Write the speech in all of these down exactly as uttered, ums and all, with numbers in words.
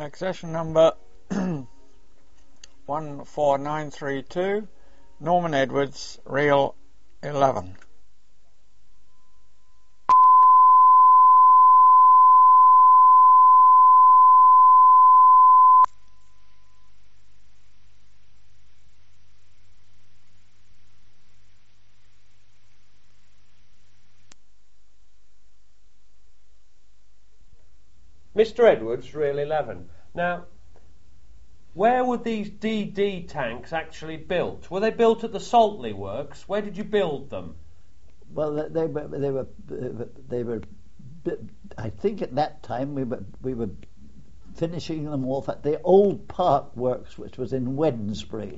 Accession number one four nine three two, Norman Edwards, reel eleven. Mister Edwards, reel eleven. Now, where were these D D tanks actually built? Were they built at the Saltley Works? Where did you build them? Well, they were. They were. They were. I think at that time we were we were finishing them off at the Old Park Works, which was in Wednesbury.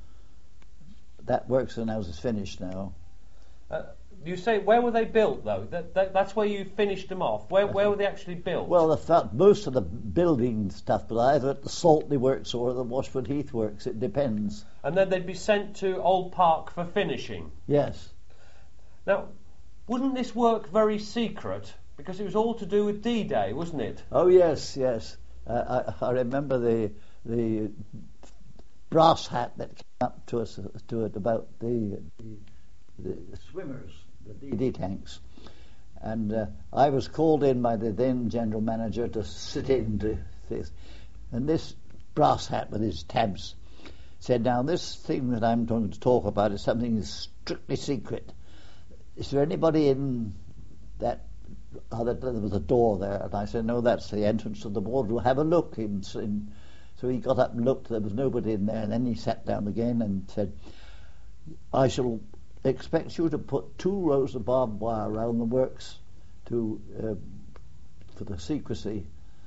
That works and now is finished now. Uh, You say, where were they built, though? That, that, that's where you finished them off. Where where were they actually built? Well, the, most of the building stuff, but either at the Saltley Works or the Washford Heath Works, it depends. And then they'd be sent to Old Park for finishing? Yes. Now, wouldn't this work very secret? Because it was all to do with D-Day, wasn't it? Oh, yes, yes. Uh, I, I remember the the brass hat that came up to us to it about the, the, the swimmers. The D D tanks, and uh, I was called in by the then general manager to sit in to this, and this brass hat with his tabs said, "Now this thing that I'm going to talk about is something strictly secret. Is there anybody in that other?" There was a door there, and I said, "No, that's the entrance to the board. We'll have a look." And so he got up and looked. There was nobody in there, and then he sat down again and said, "I shall expects you to put two rows of barbed wire around the works to uh, for the secrecy."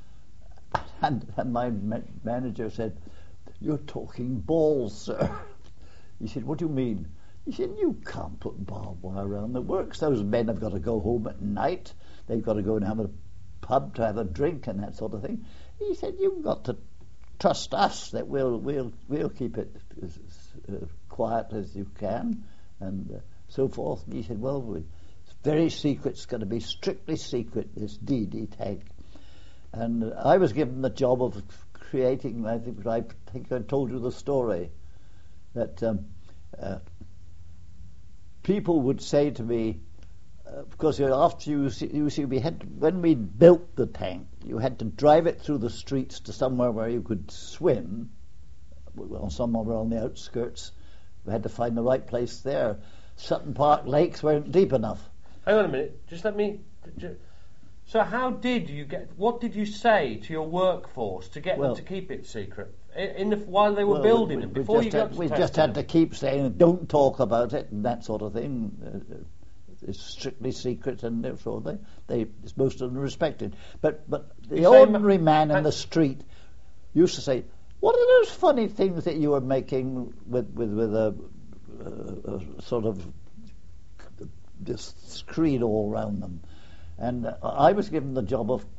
And, and my ma- manager said, "You're talking balls, sir." He said, "What do you mean?" He said, "You can't put barbed wire around the works. Those men have got to go home at night. They've got to go and have a pub to have a drink and that sort of thing." He said, "You've got to trust us that we'll we'll we'll keep it as uh, quiet as you can." And uh, so forth. And he said, "Well, it's very secret. It's going to be strictly secret, this D D tank." And uh, I was given the job of creating, I think I think I told you the story, that um, uh, people would say to me, uh, because after you see, you see, we had to, when we built the tank, you had to drive it through the streets to somewhere where you could swim, well, somewhere on the outskirts. We had to find the right place there. Sutton Park lakes weren't deep enough. Hang on a minute. Just let me... Just, so how did you get... What did you say to your workforce to get well, them to keep it secret? In, in the, while they were well, building we, it, we before you got had, to We them. just had to keep saying, "Don't talk about it," and that sort of thing. Uh, it's strictly secret, and therefore they, they, most of them respected. But, but the ordinary man in the street used to say, "What are those funny things that you were making with with, with a, a, a sort of this screen all around them?" And uh, I was given the job of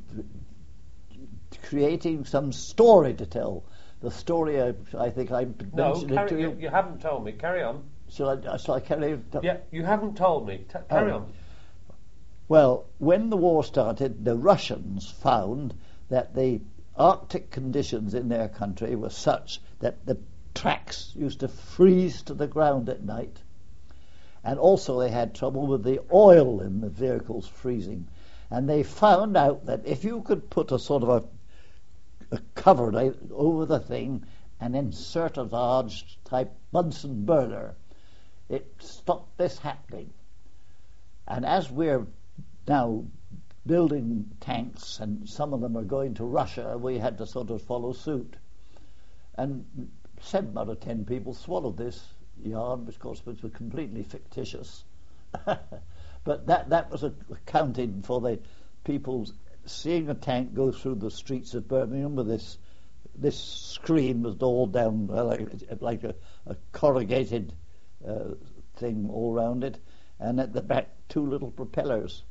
creating some story to tell. The story, I, I think I no, mentioned carry, it to you. you. You haven't told me. Carry on. Shall I, shall I carry on? Yeah, you haven't told me. T- carry oh. on. Well, when the war started, the Russians found that the Arctic conditions in their country were such that the tracks used to freeze to the ground at night. And also they had trouble with the oil in the vehicles freezing. And they found out that if you could put a sort of a, a cover over the thing and insert a large type Bunsen burner, it stopped this happening. And as we're now building tanks, and some of them are going to Russia, we had to sort of follow suit. And seven out of ten people swallowed this yarn, which of course was completely fictitious. But that that was accounting for the people seeing a tank go through the streets of Birmingham with this this screen was all down like, like a, a corrugated uh, thing all round it, and at the back two little propellers.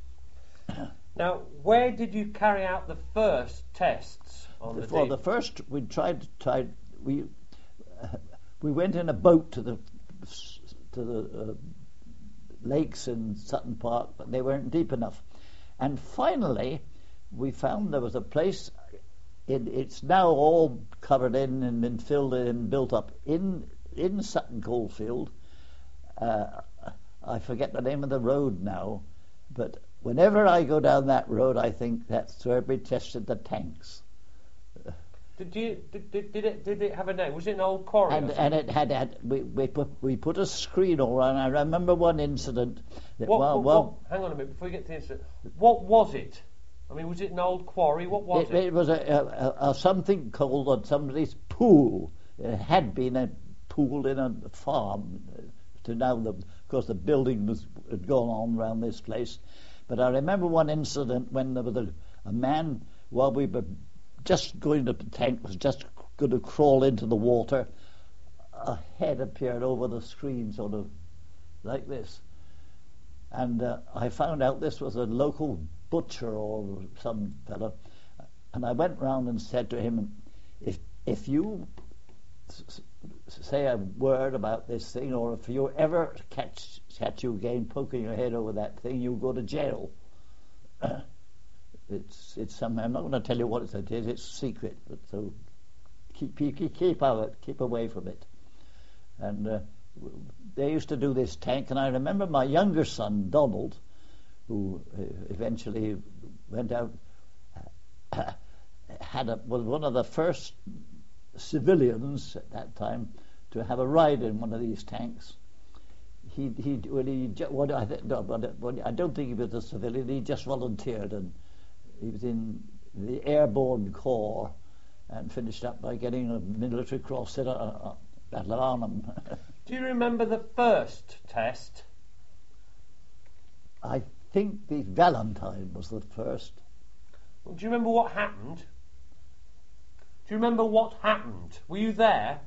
Now, where did you carry out the first tests on the For deep? the first, we tried tried we uh, we went in a boat to the to the uh, lakes in Sutton Park, but they weren't deep enough. And finally, we found there was a place it, it's now all covered in and been filled in and built up. In in Sutton Coldfield, uh, I forget the name of the road now, but whenever I go down that road, I think that's where we tested the tanks. Did you did, did, did it did it have a name? Was it an old quarry? And, and it had, had we, we put we put a screen all around. I remember one incident. That, what, well, what, well, what, hang on a minute before we get to the incident. What was it? I mean, was it an old quarry? What was it? It, it was a, a, a something called on somebody's pool. It had been a pool in a farm. To now, the, of course, the building was had gone on around this place. But I remember one incident when there was a, a man while we were just going to the tank was just going to crawl into the water. A head appeared over the screen, sort of like this. And uh, I found out this was a local butcher or some fellow. And I went round and said to him, if if you s- say a word about this thing, or if you ever catch, catch you again poking your head over that thing, you'll go to jail. It's it's something. I'm not going to tell you what it is. It's secret. But so keep keep keep out, keep away from it. And uh, they used to do this tank. And I remember my younger son Donald, who uh, eventually went out, uh, had a, was one of the first civilians at that time to have a ride in one of these tanks. He he when he what I th- no, but I don't think he was a civilian. He just volunteered and. He was in the Airborne Corps and finished up by getting a military cross at, uh, at Arnhem. Do you remember the first test? I think the Valentine was the first. Well, do you remember what happened? Do you remember what happened? Were you there?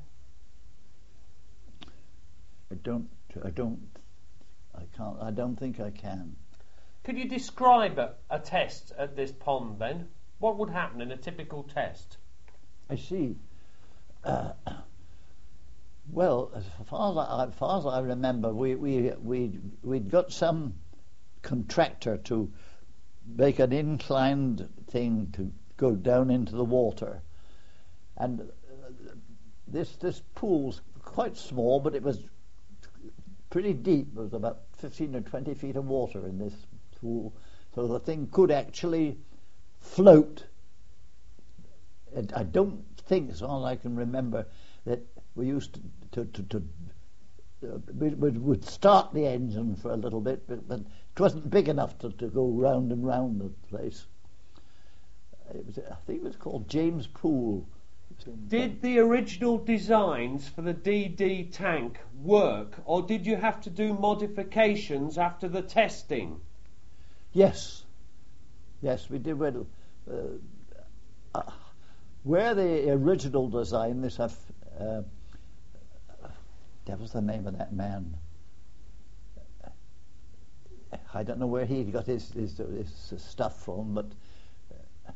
I don't. I don't. I can't. I don't think I can. Could you describe a, a test at this pond then? What would happen in a typical test? I see. Uh, well, as far as I, as far as I remember, we we we we'd got some contractor to make an inclined thing to go down into the water, and uh, this this pool's quite small, but it was pretty deep. There was about fifteen or twenty feet of water in this. So the thing could actually float. And I don't think, as far as I can remember, that we used to, to, to, to uh, we would start the engine for a little bit, but, but it wasn't big enough to, to go round and round the place. It was, I think it was called James Pool. Did the original designs for the D D tank work, or did you have to do modifications after the testing? Yes, yes, we did. Well, uh, uh, where the original design, this, uh, that was the name of that man. I don't know where he got his, his, his stuff from, but uh,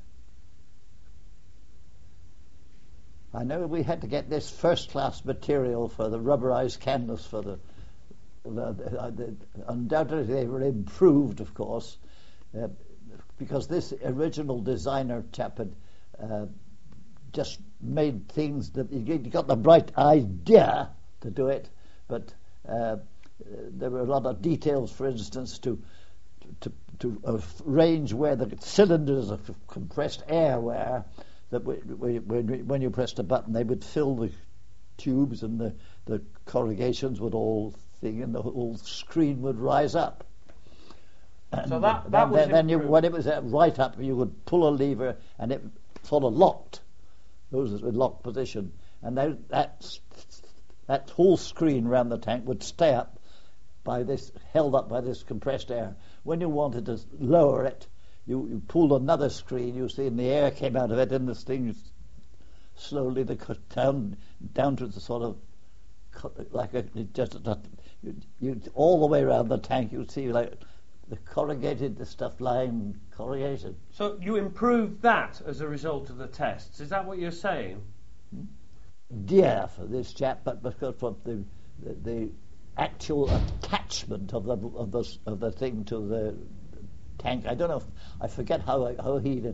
I know we had to get this first-class material for the rubberized canvas for the. the, the, the undoubtedly, they were improved, of course. Uh, because this original designer chap had uh, just made things that he got the bright idea to do it, but uh, there were a lot of details, for instance, to to to arrange where the cylinders of compressed air were. That when when you pressed a button, they would fill the tubes, and the the corrugations would all thing, and the whole screen would rise up. And so that, that then, was then you, when it was uh, right up, you would pull a lever and it sort of locked. Those was in locked position, and that that that whole screen around the tank would stay up by this, held up by this compressed air. When you wanted to lower it, you, you pulled another screen. You see, and the air came out of it, and this thing slowly the cut down down to the sort of like a, just a, you, you all the way around the tank. You'd see like. The corrugated, the stuff lying corrugated. So you improved that as a result of the tests. Is that what you're saying? Dear for this chap, but because of the, the the actual attachment of the of the of the thing to the tank. I don't know. If, I forget how how he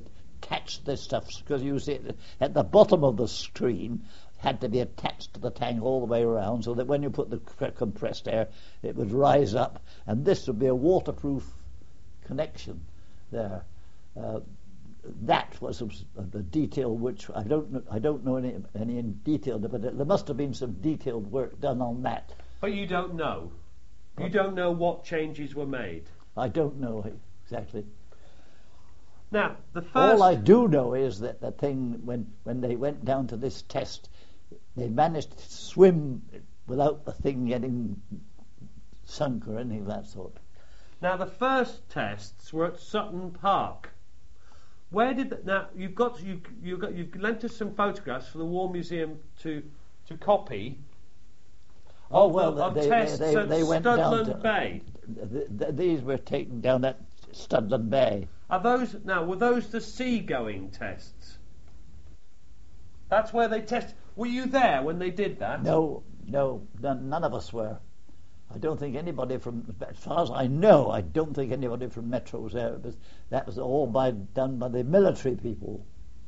attach this stuff, because you see at the bottom of the screen had to be attached to the tank all the way around, so that when you put the compressed air, it would rise up, and this would be a waterproof connection there. Uh, that was the detail which I don't know, I don't know any any in detail, but there must have been some detailed work done on that. But you don't know. You don't know what changes were made. I don't know exactly. Now, the first... All I do know is that the thing, when, when they went down to this test, they managed to swim without the thing getting sunk or anything of that sort. Now, the first tests were at Sutton Park. Where did... The, now, you've got... You, you've got you've lent us some photographs for the War Museum to to copy... Oh, of, well, of they, tests they, they, at they went Studland down to, Bay. Th- th- these were taken down at Studland Bay. Are those now? Were those the sea-going tests? That's where they test. Were you there when they did that? No, no, none, none of us were. I don't think anybody from, as far as I know, I don't think anybody from Metro was there. It was, that was all by done by the military people.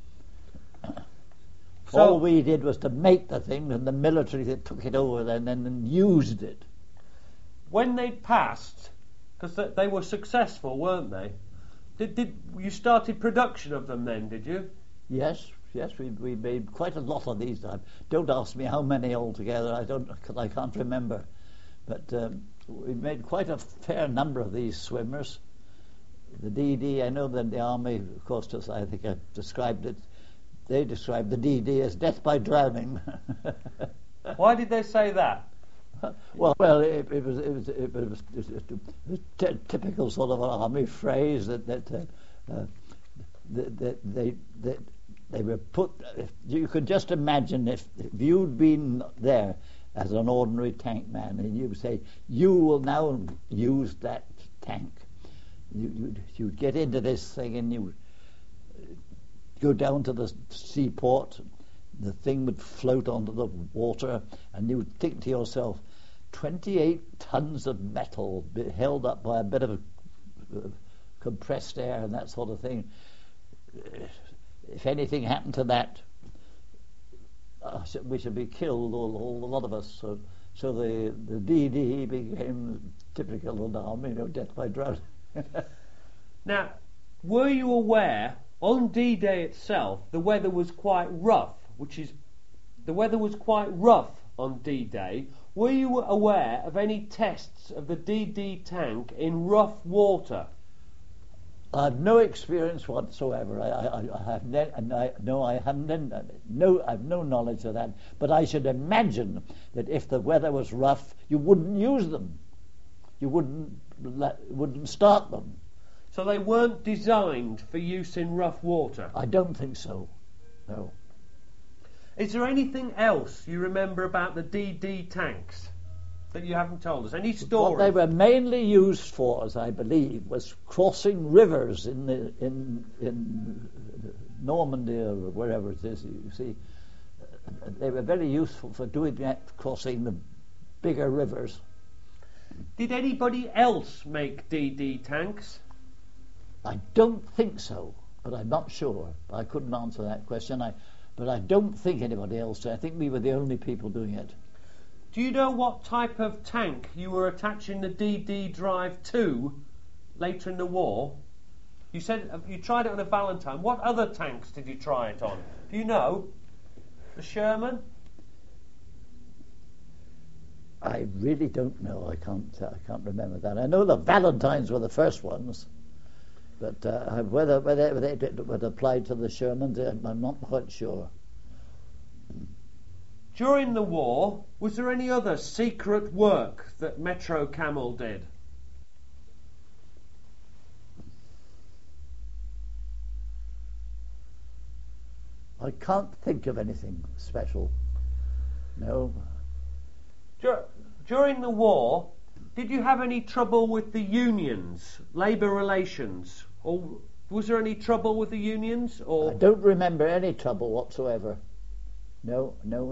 So, all we did was to make the thing, and the military that took it over then and, and used it. When they passed, because they, they were successful, weren't they? Did, did you started production of them then? Did you? Yes, yes, we we made quite a lot of these. I, don't ask me how many altogether. I don't, cause I can't remember. But um, we made quite a fair number of these swimmers. The D D, I know that the army, of course, just I think I described it. They described the D D as death by drowning. Why did they say that? Well, well, it, it was it was it was, it was t- typical sort of an army phrase that that, uh, uh, that, that they that they were put. If you could just imagine if, if you'd been there as an ordinary tank man, and you say you will now use that tank. You, you'd, you'd get into this thing and you go down to the seaport, the thing would float onto the water, and you would think to yourself, twenty-eight tons of metal held up by a bit of uh, compressed air and that sort of thing. If anything happened to that, uh, we should be killed, all, all a lot of us. So, so the the D D became typical of the army, you know, death by drowning. Now, were you aware? On D-Day itself, the weather was quite rough, which is, the weather was quite rough on D-Day. Were you aware of any tests of the D D tank in rough water? I have no experience whatsoever. I, I, I have ne- and I, no, I have ne- no, I have no knowledge of that. But I should imagine that if the weather was rough, you wouldn't use them. You wouldn't let, wouldn't start them. So they weren't designed for use in rough water? I don't think so, no. Is there anything else you remember about the D D tanks that you haven't told us? Any stories? What they were mainly used for, as I believe, was crossing rivers in the, in in Normandy or wherever it is. You see, they were very useful for doing that, crossing the bigger rivers. Did anybody else make D D tanks? I don't think so, but I'm not sure. I couldn't answer that question. I, but I don't think anybody else did. I think we were the only people doing it. Do you know what type of tank you were attaching the D D drive to later in the war? You said you tried it on a Valentine. What other tanks did you try it on? Do you know? The Sherman? I really don't know. I can't. I can't remember that. I know the Valentines were the first ones. But uh, whether whether they would apply to the Shermans, I'm not quite sure. During the war, was there any other secret work that Metro Camel did? I can't think of anything special. No. Dur- during the war, did you have any trouble with the unions, labour relations? Or was there any trouble with the unions? Or I don't remember any trouble whatsoever. No, no.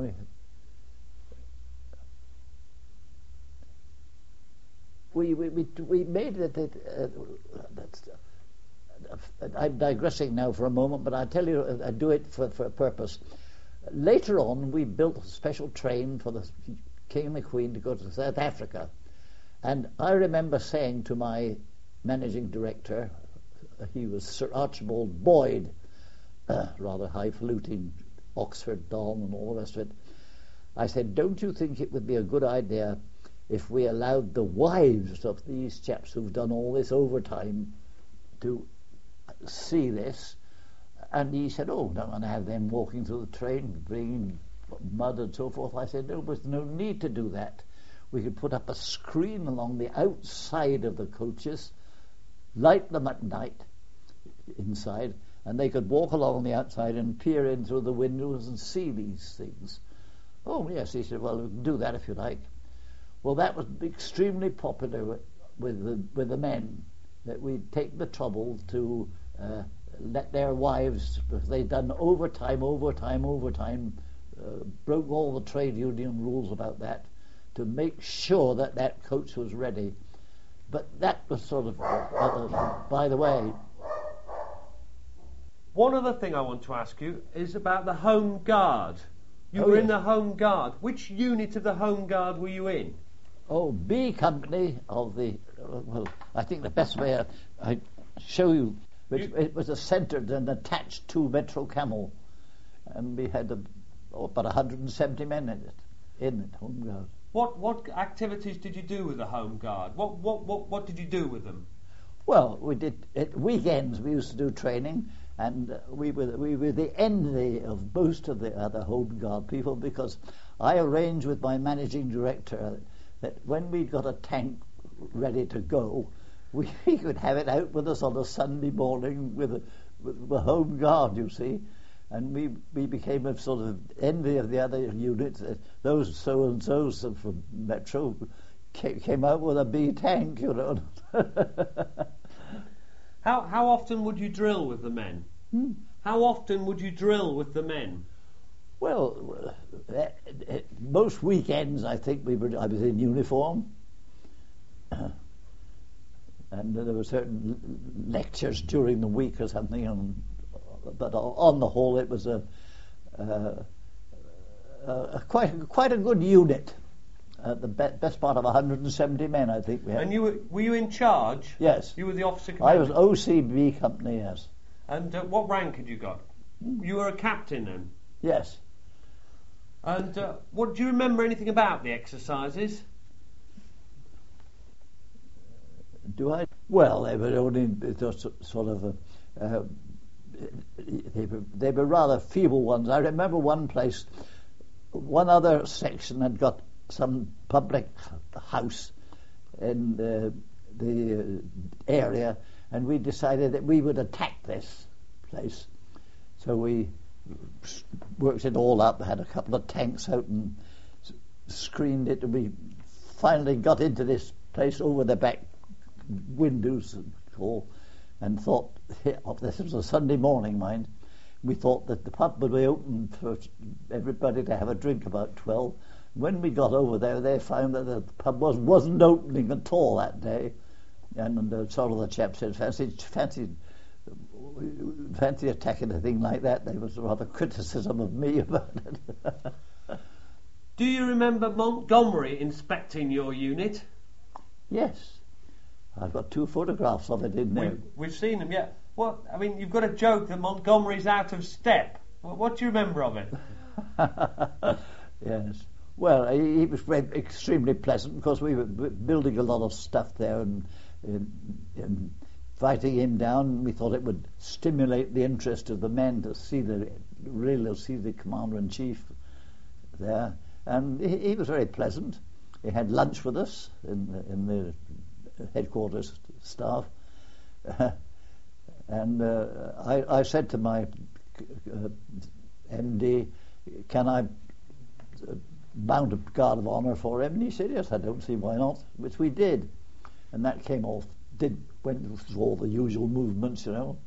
We we we, we made it. it uh, that's, I'm digressing now for a moment, but I tell you, I do it for, for a purpose. Later on, we built a special train for the King and the Queen to go to South Africa. And I remember saying to my managing director, he was Sir Archibald Boyd, uh, rather highfalutin, Oxford Don and all the rest of it. I said, don't you think it would be a good idea if we allowed the wives of these chaps who've done all this overtime to see this? And he said, oh, don't want to have them walking through the train, bringing mud and so forth. I said, no, there's no need to do that. We could put up a screen along the outside of the coaches, light them at night inside, and they could walk along the outside and peer in through the windows and see these things. Oh, yes, he said, well, we can do that if you like. Well, that was extremely popular with, with, the, with the men, that we'd take the trouble to uh, let their wives, because they'd done overtime, overtime, overtime, uh, broke all the trade union rules about that, to make sure that that coach was ready. But that was sort of, uh, uh, by the way. One other thing I want to ask you is about the Home Guard. You Oh, were yes. in the Home Guard. Which unit of the Home Guard were you in? Oh, B Company of the, uh, well, I think the best way I, I show you, which You- it was a centred and attached to Metro Camel, and we had a, oh, about one hundred seventy men in it, in it, Home Guard. What what activities did you do with the Home Guard? What what what, what did you do with them? Well, we did, at weekends we used to do training, and uh, we were we were the envy of most of the other Home Guard people, because I arranged with my managing director that when we got a tank ready to go, we could have it out with us on a Sunday morning with a, with the Home Guard, you see. And we, we became a sort of envy of the other units. Uh, those so-and-sos from Metro ca- came out with a B tank, you know. How how often would you drill with the men? Hmm? How often would you drill with the men? Well, uh, uh, uh, most weekends I think we were. I was in uniform, and there were certain l- lectures during the week or something. And, but on the whole, it was a, uh, a, a quite quite a good unit. Uh, the be- best part of one hundred seventy men, I think we had. And you were were you in charge? Yes, You were the officer I commander. was O C B Company. Yes, And uh, what rank had you got? You were a captain then. yes. And uh, what do you remember anything about the exercises? Do I? Well, they were only just sort of a, uh, they were they were rather feeble ones. I remember one place, one other section had got some public house in the, the area, and we decided that we would attack this place. So we worked it all up, had a couple of tanks out and s- screened it, and we finally got into this place over the back windows and all, and thought, oh, this was a Sunday morning, mind, we thought that the pub would be open for everybody to have a drink about twelve. When we got over there, they found that the pub was, wasn't opening at all that day, and uh, sort of the chap said, fancy, fancy fancy attacking a thing like that. There was rather criticism of me about it. Do you remember Montgomery inspecting your unit? Yes, I've got two photographs of it in there. We've, we've seen them, yeah. What I mean, you've got a joke that Montgomery's out of step. What, what do you remember of it? Yes. Well, he, he was very, extremely pleasant because we were b- building a lot of stuff there, and, and, and fighting him down, we thought it would stimulate the interest of the men to see the really see the commander in chief there, and he, he was very pleasant. He had lunch with us in the, in the headquarters staff, and uh, I, I said to my uh, M D, "Can I uh, mount a guard of honour for him?" And he said, "Yes, I don't see why not," which we did, and that came off. Did went through all the usual movements, you know.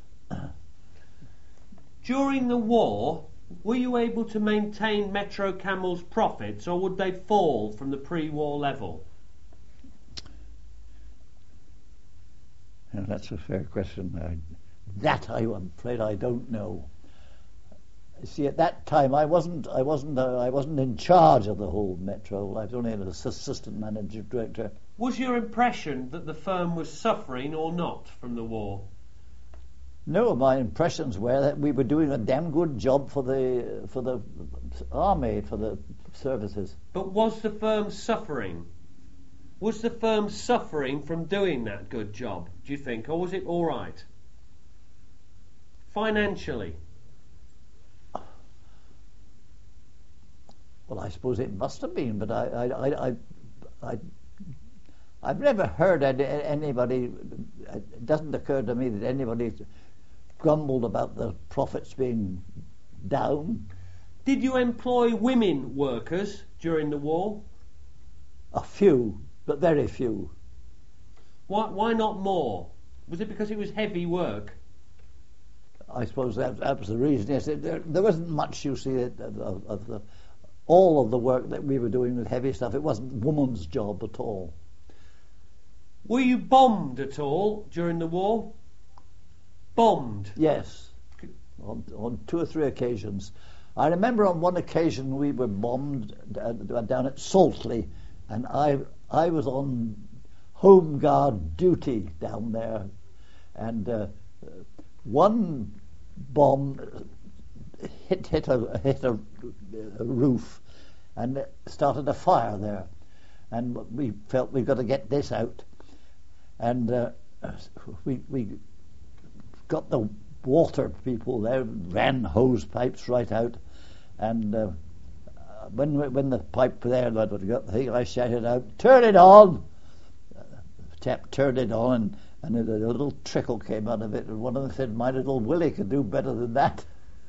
During the war, were you able to maintain Metro Camel's profits, or would they fall from the pre-war level? Yeah, that's a fair question. I, that I, I'm afraid I don't know. You see, at that time I wasn't I wasn't uh, I wasn't in charge of the whole Metro. I was only an assistant manager director. Was your impression that the firm was suffering or not from the war? No, my impressions were that we were doing a damn good job for the for the army, for the services. But was the firm suffering? Was the firm suffering from doing that good job, do you think, or was it all right? Financially? Well, I suppose it must have been, but I, I, I, I, I I've never heard any, anybody. It doesn't occur to me that anybody grumbled about the profits being down. Did you employ women workers during the war? A few, but very few. Why, why not more? Was it because it was heavy work? I suppose that, that was the reason. Yes, it, there, there wasn't much, you see, of, of, of the, all of the work that we were doing with heavy stuff. It wasn't woman's job at all. Were you bombed at all during the war? Bombed? Yes, on, on two or three occasions. I remember on one occasion we were bombed down at Saltley, and I I was on home guard duty down there, and uh, one bomb hit hit a hit a, a roof, and started a fire there, and we felt we've got to get this out, and uh, we we got the water people there, ran hose pipes right out, and uh, when when the pipe there that would got the thing, I shouted out, "Turn it on!" Uh, the chap turned it on, and, and a, a little trickle came out of it, and one of them said, "My little Willie could do better than that."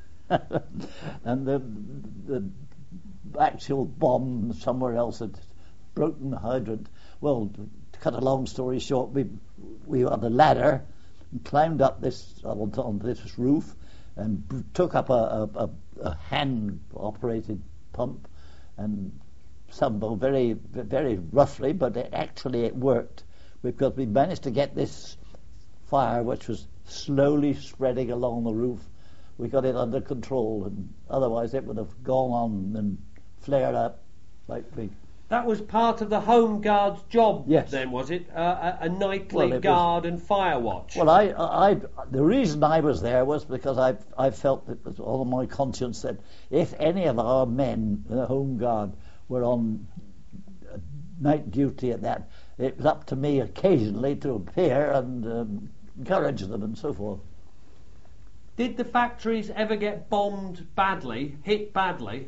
And the the actual bomb somewhere else had broken the hydrant. Well, to cut a long story short, we we had a ladder and climbed up this on, on this roof and b- took up a, a, a hand-operated pump and some very very roughly, but it, actually it worked because we managed to get this fire, which was slowly spreading along the roof. We got it under control, and otherwise it would have gone on and flared up like we. That was part of the Home Guard's job, Yes. then, was it? Uh, a, a nightly Well, it guard and fire watch. Well, I, I, I, the reason I was there was because I, I felt it was all of my conscience that if any of our men in the Home Guard were on uh, night duty at that, it was up to me occasionally to appear and um, encourage them and so forth. Did the factories ever get bombed badly, hit badly?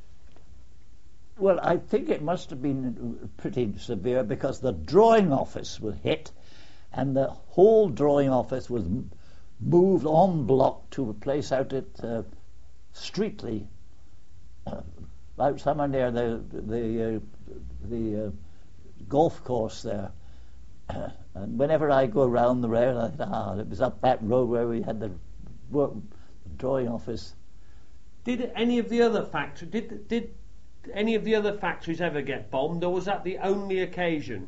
Well, I think it must have been pretty severe because the drawing office was hit, and the whole drawing office was m- moved en bloc to a place out at uh, Streatley, uh, out somewhere near the the uh, the uh, golf course there. And whenever I go around the road, I think, ah, it was up that road where we had the work drawing office. Did any of the other factories did did any of the other factories ever get bombed, or was that the only occasion?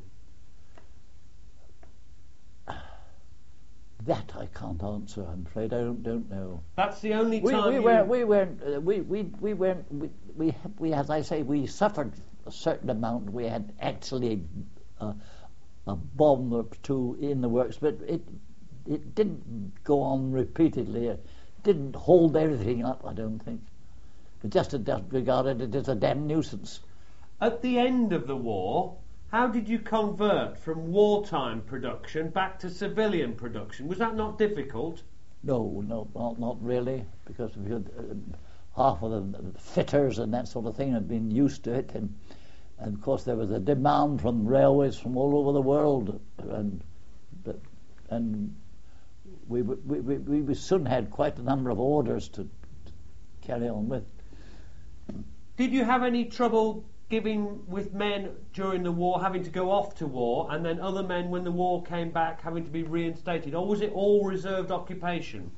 That I can't answer. I'm afraid I don't don't know. That's the only We, time we you... weren't. We weren't. Uh, we we we weren't. We, we we as I say, we suffered a certain amount. We had actually uh, a bomb or two in the works, but it it didn't go on repeatedly. It didn't hold everything up, I don't think. It just regarded it as a damn nuisance. At the end of the war, how did you convert from wartime production back to civilian production? Was that not difficult? No, no, not, not really, because we had, uh, half of the fitters and that sort of thing had been used to it, and, and of course there was a demand from railways from all over the world, and but, and we, we we we soon had quite a number of orders to, to carry on with. Did you have any trouble giving with men during the war having to go off to war, and then other men when the war came back having to be reinstated, or was it all reserved occupation?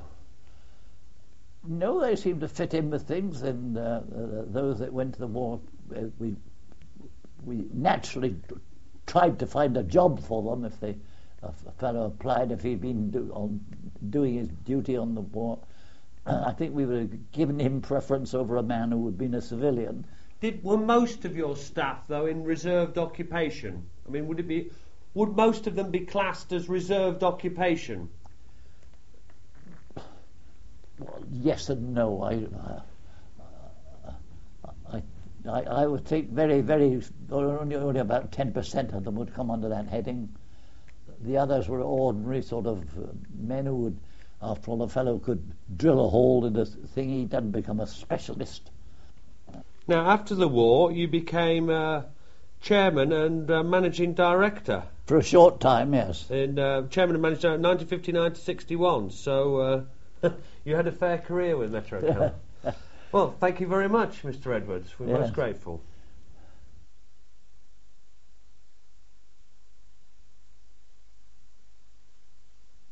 No, they seemed to fit in with things, and uh, uh, those that went to the war, uh, we we naturally tried to find a job for them if they a, a fellow applied if he'd been do, on, doing his duty on the war. I think we would have given him preference over a man who had been a civilian. Did were most of your staff though in reserved occupation? I mean, would it be would most of them be classed as reserved occupation? Well, yes and no. I, uh, I, I, I would think very, very only, only about ten percent of them would come under that heading. The others were ordinary sort of uh, men who would, after all, a fellow could drill a hole in the thing. He doesn't become a specialist. Now, after the war, you became uh, chairman and uh, managing director. For a short time, yes. In uh, chairman and managing director, nineteen fifty-nine to sixty-one. So uh, you had a fair career with Metro. Well, thank you very much, Mister Edwards. We're yes. most grateful.